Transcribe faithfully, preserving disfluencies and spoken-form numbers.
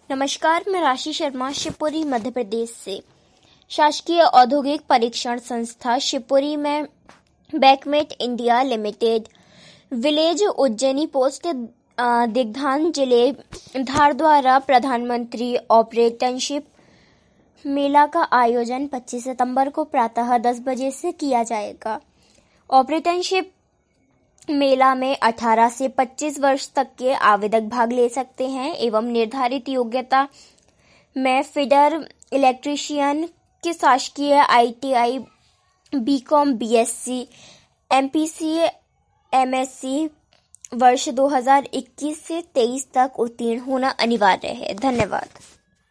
नमस्कार, मैं राशि शर्मा शिवपुरी मध्य प्रदेश से। शासकीय औद्योगिक परीक्षण संस्था शिवपुरी में बैकमेट India limited, village Ujjaini post Digdhan जिले धार द्वारा प्रधानमंत्री ऑपरेटरशिप मेला का आयोजन पच्चीस सितंबर को प्रातः दस बजे से किया जाएगा। ऑपरेटरशिप मेला में अठारह से पच्चीस वर्ष तक के आवेदक भाग ले सकते हैं एवं निर्धारित योग्यता में फीडर इलेक्ट्रीशियन के शासकीय ITI, BCom, BSc, MPC, MSc वर्ष दो हज़ार इक्कीस से तेईस तक उत्तीर्ण होना अनिवार्य है। धन्यवाद।